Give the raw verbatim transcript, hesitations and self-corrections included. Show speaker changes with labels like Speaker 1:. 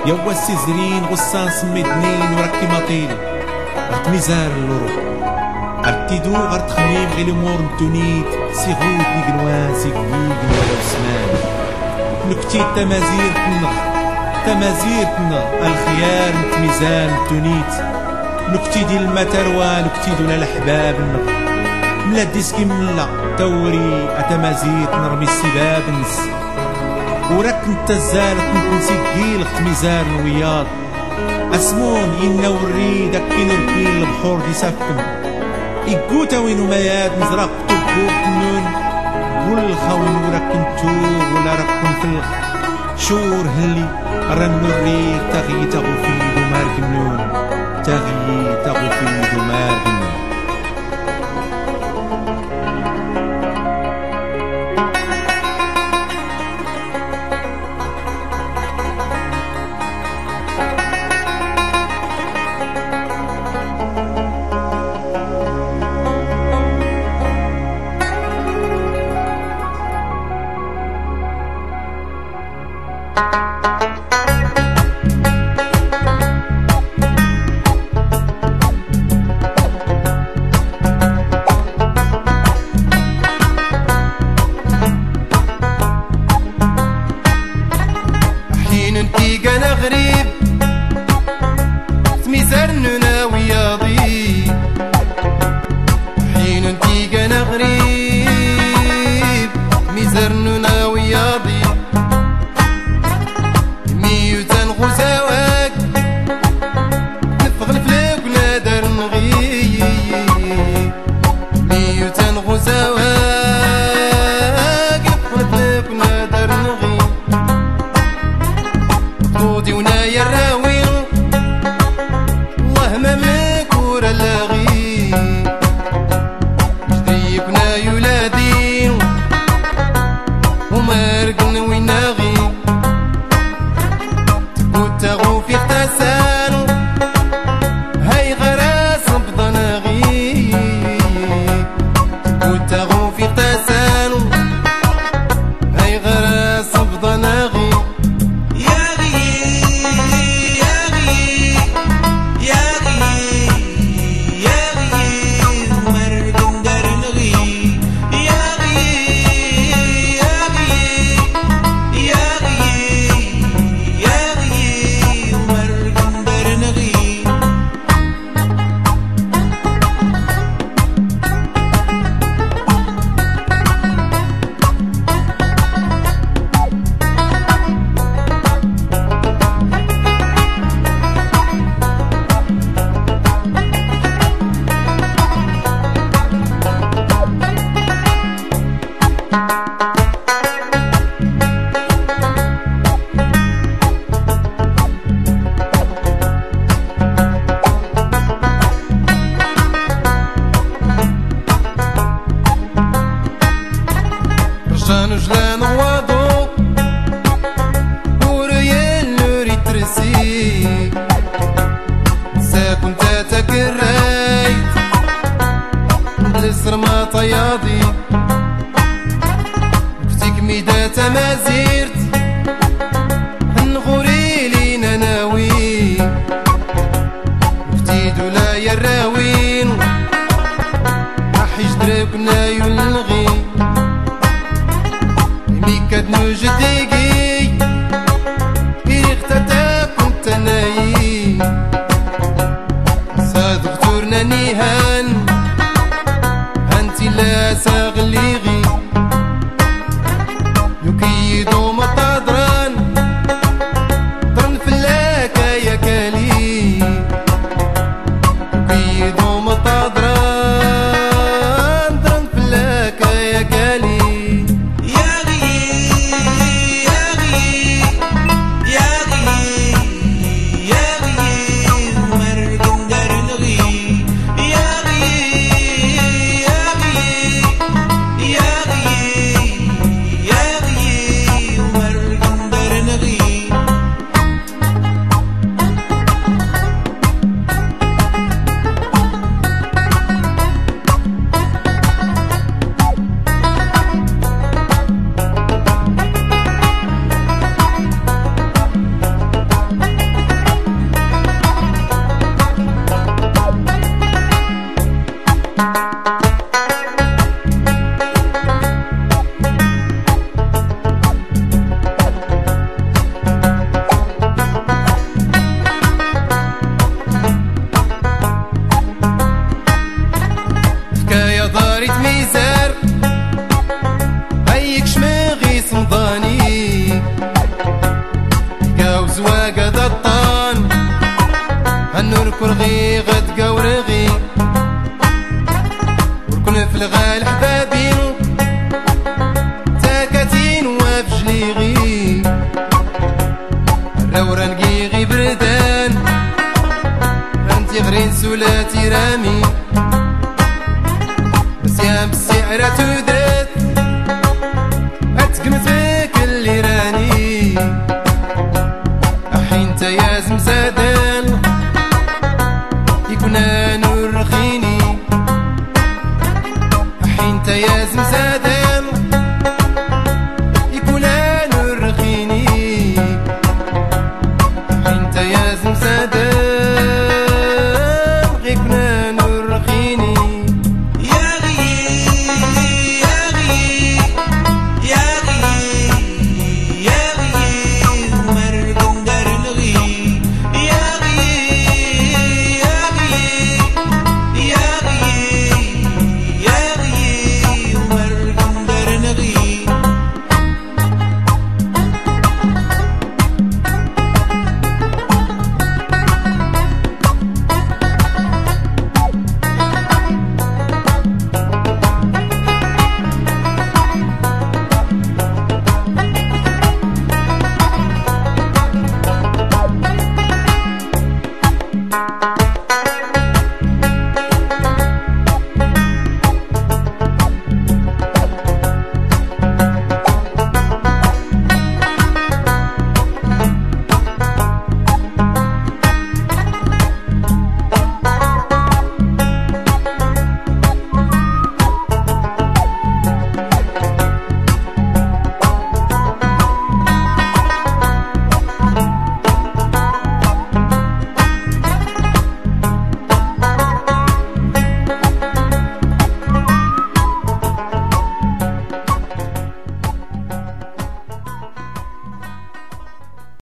Speaker 1: يا واسي زرين غصان سميدنين وراكي ماطيل غرت ميزار اللورو غرتيدو غرت خميم غير الامور نتونيت سيغوت نيقلوان سيقيق ولا وسمان نكتيت تمازير تنغ تمازير تنغ الخيار نتميزان نتونيت نكتي ديال المتروان نكتي دون الحباب النغ ملا ديسكي ملا توري اتمازير نرمي السباب نس وراك انت الزالت نتنسي قيل خت ميزان وياض اسمون ينا وري داك كي نربي البحور دي سافكن يقوتا وينو مياد نزرق طبو كنون قول الخون وراك انتو ولا راكم في الخ شور هلي رنو الريق تغي تغفيد ومارقنون تغي تغفيد ومارقنون
Speaker 2: انا غريب تميزرننا وياضي حين انتي انا غريب ميزرننا وياضي ميوتان غزاواك نفغل فلاك ونادر نغيب ميوتان غزاواك نفغل فلاك ونادر نغيب طودي ونايا الراوي الله ما مكور اللاغي جديكنا يولادي ومارقن ويناغي تقوتاغو في اغتسال هاي غراس بضناغي تقوتاغو في اغتسال هاي غراس بضناغي رجان جلان وادو وريال نوري ترسي ساكن تاتك الرايت بالسر ما طياضي كتيك ميدات ما زيرت نغوري لينا ناوي كتيدو لا يراوين راح يجدركنا يلغي كاد نوجدك